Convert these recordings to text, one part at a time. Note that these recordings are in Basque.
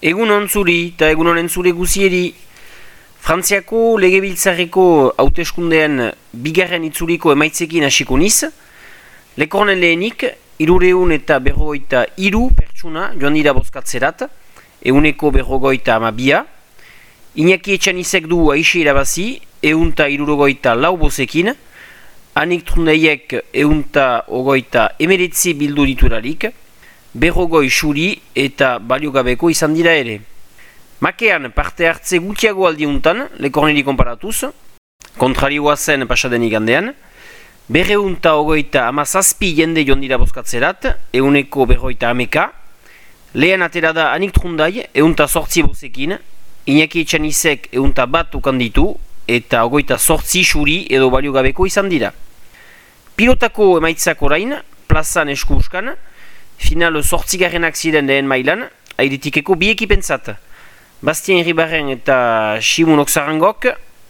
Egun on zuri eta egun honen zure guzieri. Frantziako legebiltzarreko hauteskundean bigarren itzuliko emaitzekin hasiko niz. Lekornen lehenik, 353 pertsuna joan dira bozkatzerat, 152. Iñaki Etxanizek du aixe irabazi, 164 bozekin, Anik Trundeiek 129 bildu diturarik, 50 xuri eta baliogabeko izan dira ere. Makean parte hartze gutiago aldiuntan, Lekorneri konparatuz, kontrarioa zen pasaden igandean, 227 jende joan dira bozkatzerat, 150. Lehen atera da Anik Trundai, 108 bozekin, Iñaki Etxanizek 101 ukanditu, eta 28 xuri edo baliogabeko izan dira. Pilotako emaitzak orain, plazan eskuskan, final 8garrenak ziren lehen mailan, airetikeko bi ekipentzat. Bastien Ribarren eta Simun Oksarangok,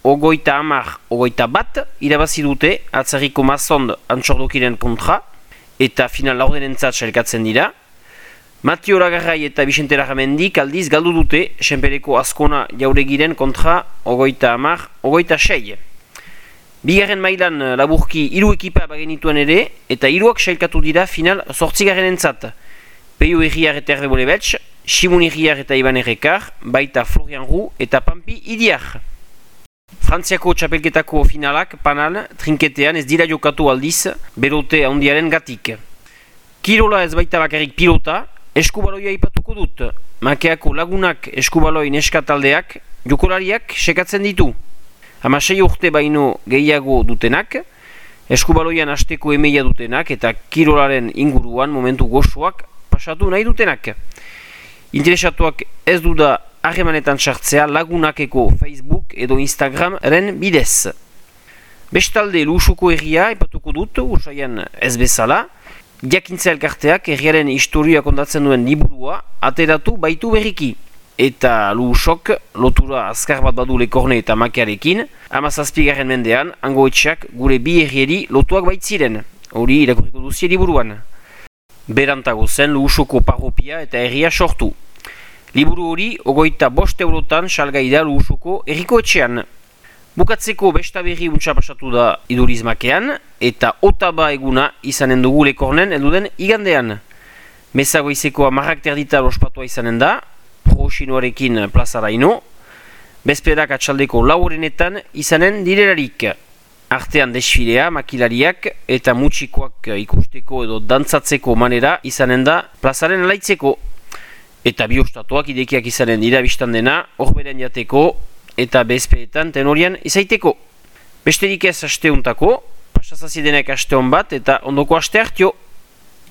30-21 irabazi dute atzarriko Mazond Antxordokiren kontra, eta final laurdenentzat sailkatzen dira. Matio Lagarrai eta Vicente Larramendik aldiz galdu dute Senpereko Azkona Jauregiren kontra 30-26. Bigarren mailan laburki 3 ekipa bagenituen ere, eta 3ak sailkatu dira final 8garrenentzat. Peio Herriar eta Herbe Bolebetx, Simun Herriar eta Iban Errekar, baita Florian Roux eta Pampi Idiar. Frantziako txapelketako finalak, panal, trinketean ez dira jokatu aldiz, berote handiaren gatik. Kirola ez baita bakarrik pilota, eskubaloia ipatuko dut. Makeako lagunak eskubaloi neskataldeak, jokolariak sekatzen ditu. 16 urte baino gehiago dutenak, eskubaloian hasteko emeia dutenak eta kirolaren inguruan momentu gozoak pasatu nahi dutenak. Interesatuak ez duda harremanetan sartzea lagunakeko Facebook edo Instagramren bidez. Bestalde Luxuko herria ipatuko dut, usaian ez bezala, Jakintza elkarteak herriaren historia kontatzen duen liburua ateratu baitu berriki. Eta Luxok lotura azkar bat badu Lekorne eta Makearekin, 17. mendean, hangoetxeak gure bi herrieri lotuak baitziren, hori irakurriko duzie liburuan. Berantago zen Luxoko parropia eta herria sortu. Liburu hori 25 eurotan salgai da Luxoko herriko etxean. Bukatzeko besta berri untsa pasatu da iduriz Makean, eta otaba eguna izanen dugu Lekornen elduden igandean. Mezagoizekoa marrak terdita ospatua izanen da, Proxinoarekin plazaraino, bezperak atxaldeko laurenetan izanen direlarik. Artean desfilea, makilariak eta mutxikoak ikusteko edo dantzatzeko manera izanen da plazaren alaitzeko. Eta bi ostatuak idekiak izanen dira biztan dena, horberen jateko eta bezpeetan tenorian izaiteko. Besterik ez asteuntako, pasazazidenek asteon bat eta ondoko aste hartio.